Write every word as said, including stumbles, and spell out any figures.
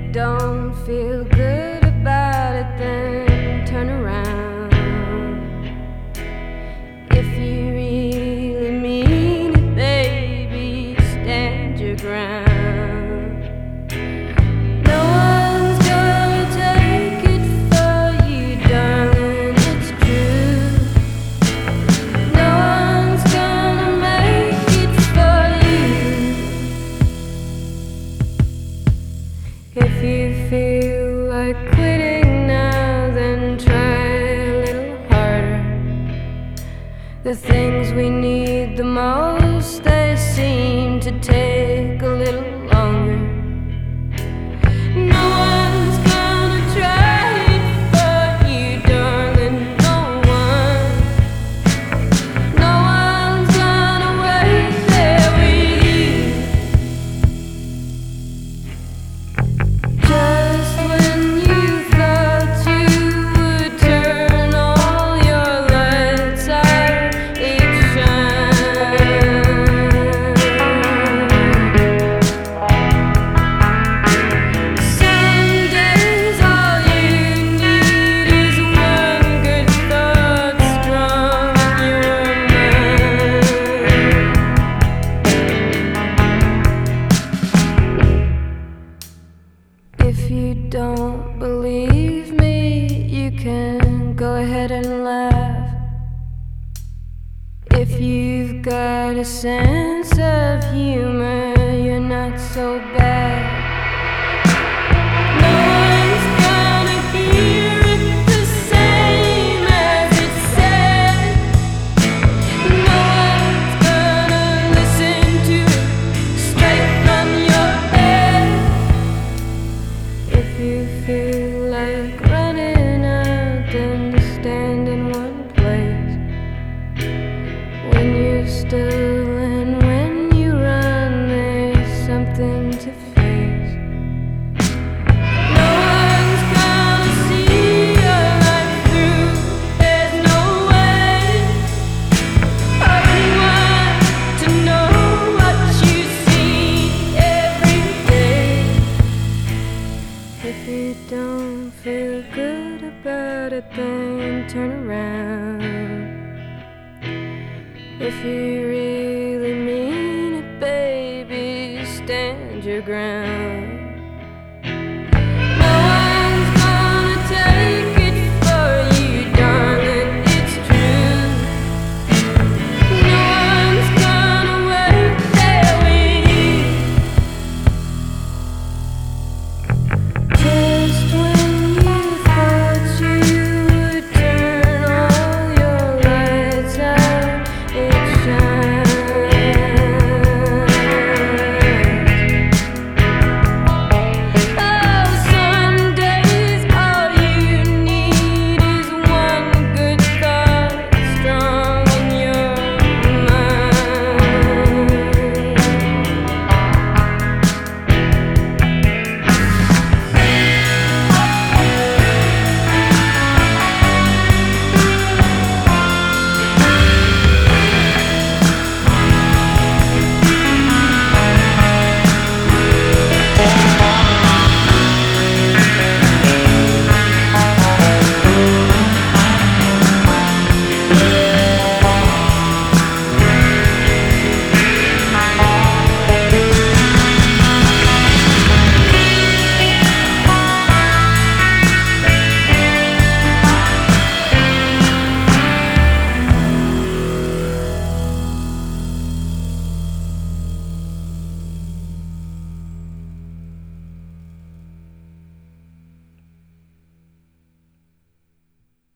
don't feel good about it, then turn around. If you really mean it, baby, stand your ground. No one's gonna take it for you, darling, it's true. No one's gonna make it for you. If you feel like quitting now, then try a little harder. The things we need the most, they seem to take a little longer. No one's gonna try it for you, darling, no one. No one's gonna wait there with you. Just when you thought you would turn all your lights out, each shine. Some days all you need is one good thought strong in your mind. If you don't believe me, you can go ahead and laugh. If you've got a sense of humor, you're not so bad. No one's gonna hear it the same as it's said. No one's gonna listen to it straight from your head. If you feel like running out, then just stand in one place. When you're still and when you run, there's something to face. No one's gonna see your life through, there's no way. I want to know what you see every day. If you don't feel good about it, then turn around. If you really mean it, baby, stand your ground.